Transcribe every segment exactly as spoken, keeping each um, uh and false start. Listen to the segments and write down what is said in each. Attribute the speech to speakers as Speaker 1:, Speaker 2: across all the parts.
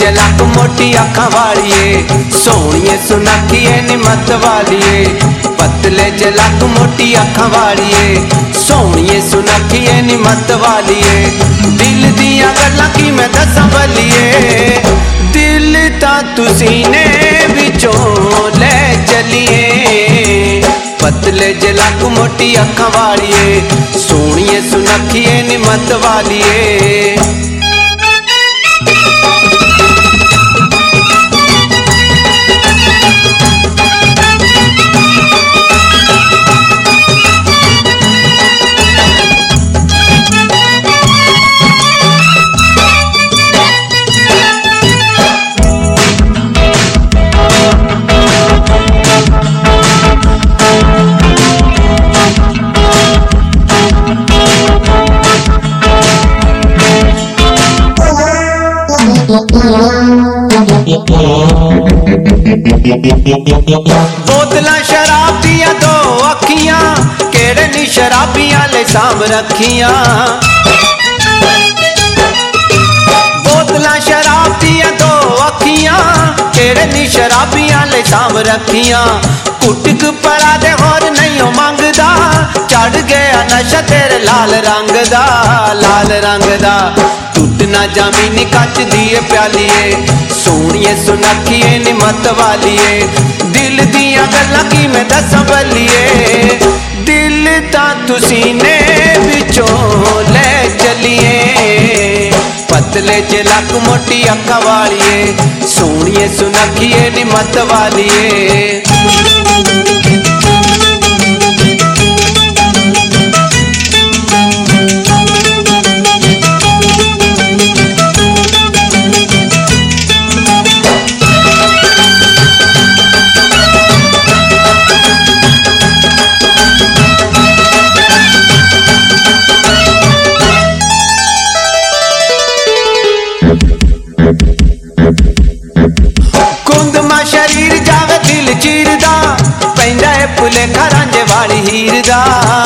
Speaker 1: जलक मोटी अखा वालिए, सोहणिए सुनखिए निमत वालिए। पतले जलक मोटी अखा वालिए, सोहणिए सुनखिए निमत वालिए। दिल दियां गल्लां की मैं दसां बलिए, दिल तां तुसीं ने विचों ले चलिए। पतले जलक मोटी अखा वालिए, सोहणिए सुनखिए निमत वालिए। बोतलां शराब दियां दो अखियां, केड़े नी शराबियां ले सांभ रखियां। बोतलां शराब दियां दो अखियां, केड़े नी शराबियां ले सांभ रखियां। कुटक पड़ा दे होर नहीं हो मंगदा, चढ़ गया नशा तेरे लाल रंग दा, लाल रंग दा। टूट ना जामीनी कच दिए प्यालिए, सोहणिए सुनखिए निमत वालिए। दिल दियां गल्लां की मैं दसां बलिए, दिल तां तुसीं ने विचों ले चलिए। पतले जलक मोटी अखा वालिए, सोहणिए सुनखिए निमत वालिए। कुंदमा शरीर जावे दिल चीरदा, पैंदा है भुलेखा रांझे वाली हीर दा।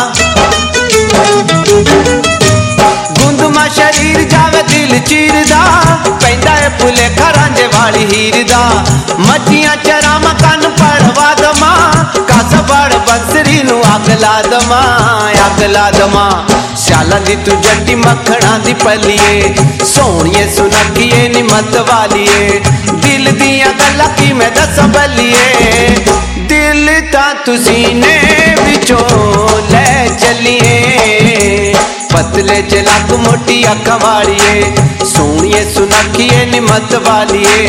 Speaker 1: गुंदमा शरीर जावे दिल चीरदा, पैंदा है भुलेखा रांझे वाली हीर दा। मचियां चरामा कन पड़वा दमा, कस बड़ बंसरी नू अग ला दमा, अग ला दमा। स्यालां दी तू जट्टी मक्खणां दी पलिए, सोहणिए सुनखिए निमत वालिए। दिल दियां गल्लां की मैं दसां बलिए, दिल तां तुसीं ने विचों ले चलिए। पतले जलक मोटी अखा वालिए, सोहणिए सुनखिए निमत वालिए।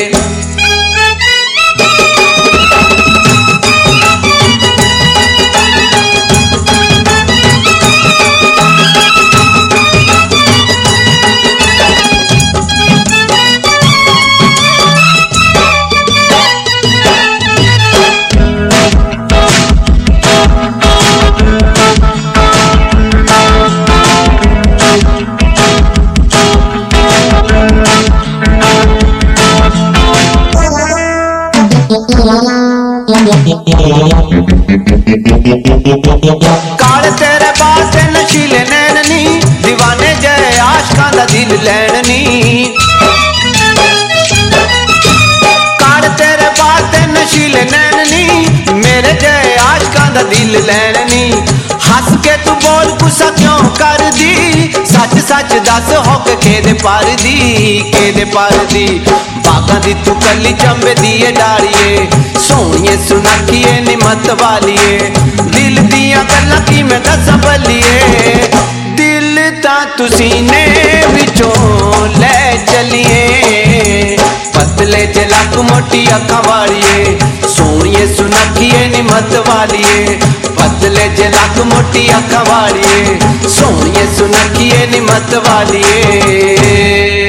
Speaker 1: काल तेरे बात नशीले नैननी, दीवाने जय आशकां दा दिल लैननी। काल तेरे बात नशीले नैननी, मेरे जय आशकां दा दिल लैननी। हस के तू बोल गुस्सा क्यों कर दी, सच सच दस हो के केदे पार दी, केदे पार दी। बागां दी तू कली चंबे दिए डालिए, सोहणिए सुनखिए निमत वालिए। दिल दियां गल्लां की मैं दसां बलिए, दिल तां तुसीं ने विचों ले चलिए। पतले जलक मोटी अखा वालिए, सोहणिए सुनखिए निमत वालिए। पतले जलक मोटी अखा वालिए, सोहणिए सुनखिए निमत वालिए।